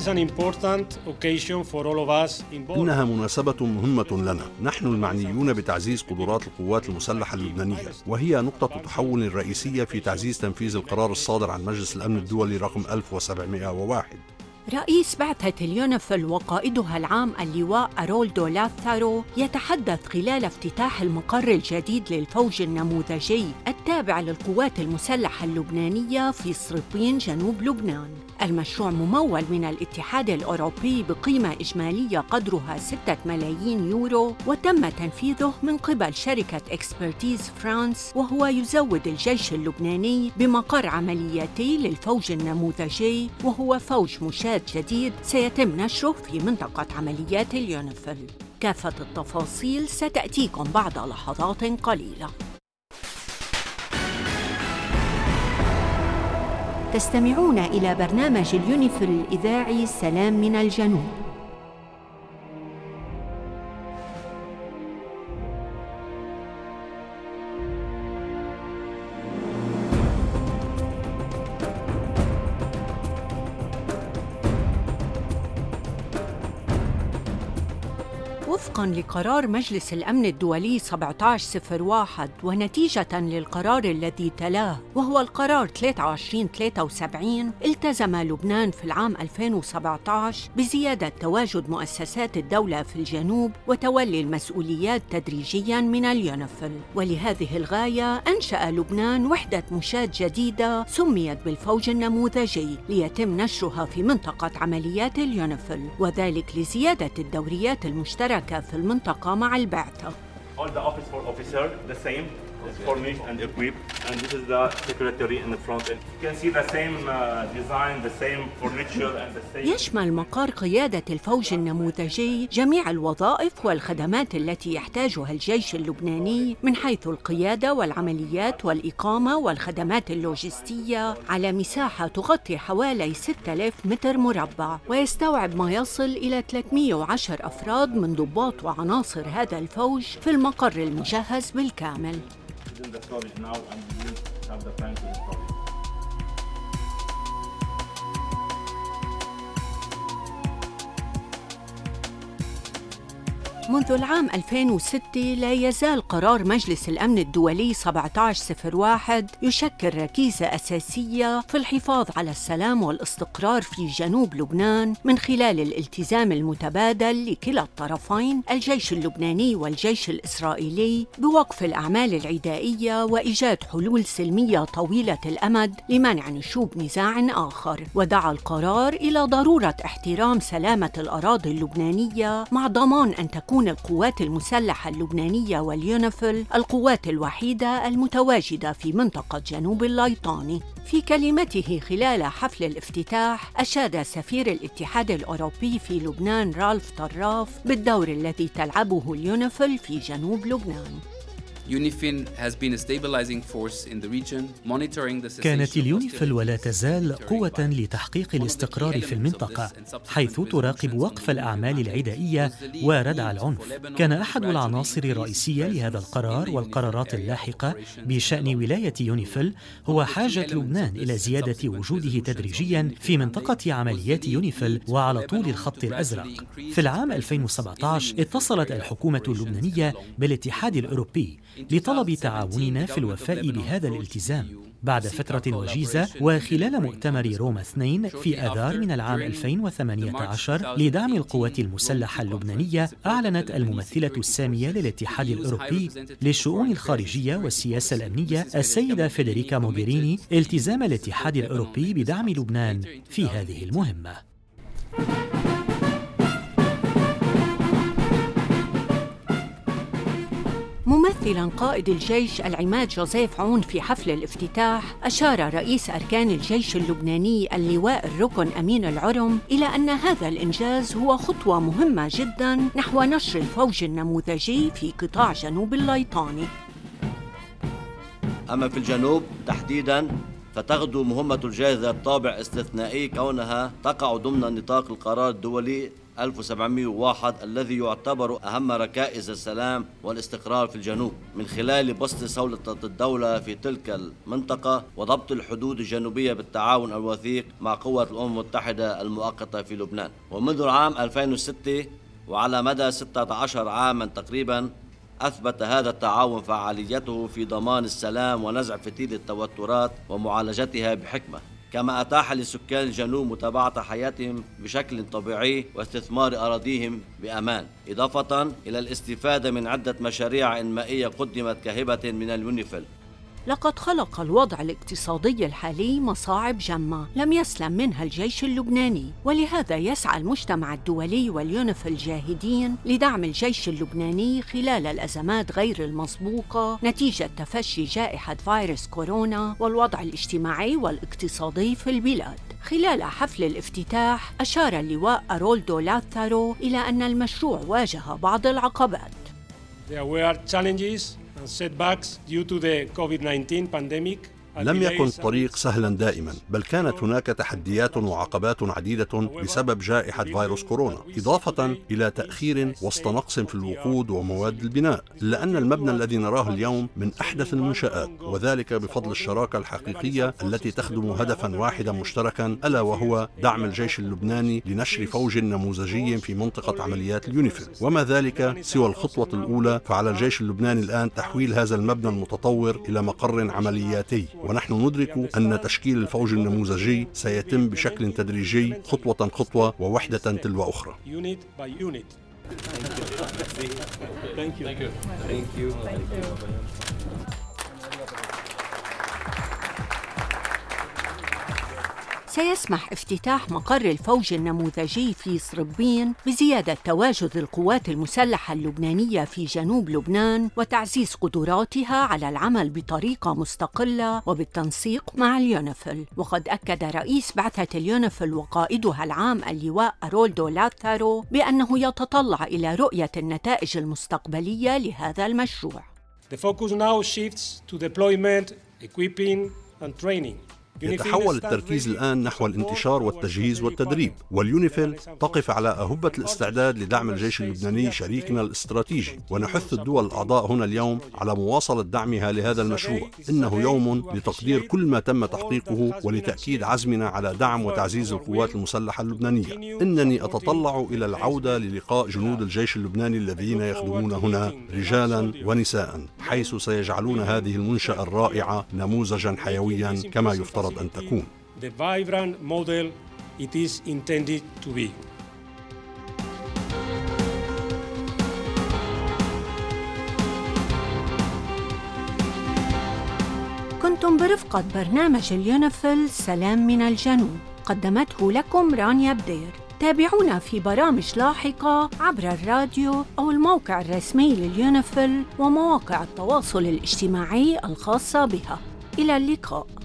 إنها مناسبة مهمة لنا، نحن المعنيون بتعزيز قدرات القوات المسلحة اللبنانية، وهي نقطة تحول رئيسية في تعزيز تنفيذ القرار الصادر عن مجلس الأمن الدولي رقم 1701. رئيس بعثة اليونيفيل وقائدها العام اللواء أرولدو لاثارو يتحدث خلال افتتاح المقر الجديد للفوج النموذجي التابع للقوات المسلحة اللبنانية في صريبين جنوب لبنان. المشروع ممول من الاتحاد الأوروبي بقيمة إجمالية قدرها 6 ملايين يورو، وتم تنفيذه من قبل شركة إكسبرتيز فرانس، وهو يزود الجيش اللبناني بمقر عملياتي للفوج النموذجي، وهو فوج مشاة جديد سيتم نشره في منطقة عمليات اليونيفيل. كافة التفاصيل ستأتيكم بعد لحظات قليلة. تستمعون إلى برنامج اليونيفيل الإذاعي سلام من الجنوب. وفقاً لقرار مجلس الأمن الدولي 1701 ونتيجة للقرار الذي تلاه وهو القرار 2373، التزم لبنان في العام 2017 بزيادة تواجد مؤسسات الدولة في الجنوب وتولي المسؤوليات تدريجياً من اليونيفيل. ولهذه الغاية أنشأ لبنان وحدة مشاة جديدة سميت بالفوج النموذجي ليتم نشرها في منطقة عمليات اليونيفيل، وذلك لزيادة الدوريات المشتركة في المنطقة مع البعثة. All the office for officer the same is furnished and equipped, and this is the secretary in the front end. You can see the same design, the same furniture and the same. يشمل مقر قيادة الفوج النموذجي جميع الوظائف والخدمات التي يحتاجها الجيش اللبناني من حيث القيادة والعمليات والإقامة والخدمات اللوجستية، على مساحة تغطي حوالي 6000 متر مربع، ويستوعب ما يصل إلى 310 أفراد من ضباط وعناصر هذا الفوج في المقر المجهز بالكامل. منذ العام 2006 لا يزال قرار مجلس الأمن الدولي 1701 يشكل ركيزة أساسية في الحفاظ على السلام والاستقرار في جنوب لبنان من خلال الالتزام المتبادل لكلا الطرفين، الجيش اللبناني والجيش الإسرائيلي، بوقف الأعمال العدائية وإيجاد حلول سلمية طويلة الأمد لمنع نشوب نزاع آخر. ودعا القرار إلى ضرورة احترام سلامة الأراضي اللبنانية مع ضمان أن تكون القوات المسلحة اللبنانية واليونيفيل القوات الوحيدة المتواجدة في منطقة جنوب الليطاني. في كلمته خلال حفل الافتتاح، أشاد سفير الاتحاد الأوروبي في لبنان رالف طراف بالدور الذي تلعبه اليونيفيل في جنوب لبنان. كانت اليونيفيل ولا تزال قوة لتحقيق الاستقرار في المنطقة، حيث تراقب وقف الأعمال العدائية وردع العنف. كان أحد العناصر الرئيسية لهذا القرار والقرارات اللاحقة بشأن ولاية يونيفيل هو حاجة لبنان إلى زيادة وجوده تدريجياً في منطقة عمليات يونيفيل وعلى طول الخط الأزرق. في العام 2017 اتصلت الحكومة اللبنانية بالاتحاد الأوروبي لطلب تعاوننا في الوفاء بهذا الالتزام. بعد فترة وجيزة وخلال مؤتمر روما 2 في آذار من العام 2018 لدعم القوات المسلحة اللبنانية، أعلنت الممثلة السامية للاتحاد الأوروبي للشؤون الخارجية والسياسة الأمنية السيدة فيدريكا موغيريني التزام الاتحاد الأوروبي بدعم لبنان في هذه المهمة. ممثلاً قائد الجيش العماد جوزيف عون في حفل الافتتاح، أشار رئيس أركان الجيش اللبناني اللواء الركن أمين العرم إلى أن هذا الإنجاز هو خطوة مهمة جداً نحو نشر الفوج النموذجي في قطاع جنوب الليطاني. أما في الجنوب تحديداً فتغدو مهمة الجيش ذات طابع استثنائي، كونها تقع ضمن نطاق القرار الدولي 1701 الذي يعتبر أهم ركائز السلام والاستقرار في الجنوب، من خلال بسط سلطة الدولة في تلك المنطقة وضبط الحدود الجنوبية بالتعاون الوثيق مع قوة الأمم المتحدة المؤقتة في لبنان. ومنذ العام 2006 وعلى مدى 16 عاما تقريبا أثبت هذا التعاون فعاليته في ضمان السلام ونزع فتيل التوترات ومعالجتها بحكمة، كما أتاح لسكان الجنوب متابعة حياتهم بشكل طبيعي واستثمار أراضيهم بأمان، إضافة إلى الاستفادة من عدة مشاريع إنمائية قدمت كهبة من اليونيفيل. لقد خلق الوضع الاقتصادي الحالي مصاعب جمة لم يسلم منها الجيش اللبناني، ولهذا يسعى المجتمع الدولي واليونيفيل جاهدين لدعم الجيش اللبناني خلال الأزمات غير المسبوقة نتيجة تفشي جائحة فيروس كورونا والوضع الاجتماعي والاقتصادي في البلاد. خلال حفل الافتتاح أشار اللواء أرولدو لاتثارو إلى أن المشروع واجه بعض العقبات. There were challenges and setbacks due to the COVID-19 pandemic. لم يكن الطريق سهلا دائما، بل كانت هناك تحديات وعقبات عديدة بسبب جائحة فيروس كورونا، إضافة إلى تأخير وسط نقص في الوقود ومواد البناء، إلا أن المبنى الذي نراه اليوم من أحدث المنشآت، وذلك بفضل الشراكة الحقيقية التي تخدم هدفا واحدا مشتركا، ألا وهو دعم الجيش اللبناني لنشر فوج نموذجي في منطقة عمليات اليونيفيل. وما ذلك سوى الخطوة الأولى، فعلى الجيش اللبناني الآن تحويل هذا المبنى المتطور إلى مقر عملياتي، ونحن ندرك أن تشكيل الفوج النموذجي سيتم بشكل تدريجي خطوة خطوة ووحدة تلو أخرى. سيسمح افتتاح مقر الفوج النموذجي في صربين بزيادة تواجد القوات المسلحة اللبنانية في جنوب لبنان وتعزيز قدراتها على العمل بطريقة مستقلة وبالتنسيق مع اليونيفيل. وقد أكد رئيس بعثة اليونيفيل وقائدها العام اللواء أرولدو لاتثارو بأنه يتطلع إلى رؤية النتائج المستقبلية لهذا المشروع. The focus now shifts to deployment, equipping and training. يتحول التركيز الآن نحو الانتشار والتجهيز والتدريب، واليونيفيل تقف على أهبة الاستعداد لدعم الجيش اللبناني شريكنا الاستراتيجي، ونحث الدول الأعضاء هنا اليوم على مواصلة دعمها لهذا المشروع. إنه يوم لتقدير كل ما تم تحقيقه ولتأكيد عزمنا على دعم وتعزيز القوات المسلحة اللبنانية. إنني أتطلع إلى العودة للقاء جنود الجيش اللبناني الذين يخدمون هنا رجالا ونساء، حيث سيجعلون هذه المنشأة الرائعة نموذجا حيويا كما يفترض أن تكون. The vibrant model it is intended to be. كنتم برفقة برنامج اليونيفيل سلام من الجنوب، قدمته لكم رانيا بدير. تابعونا في برامج لاحقة عبر الراديو أو الموقع الرسمي لليونيفيل ومواقع التواصل الاجتماعي الخاصة بها. إلى اللقاء.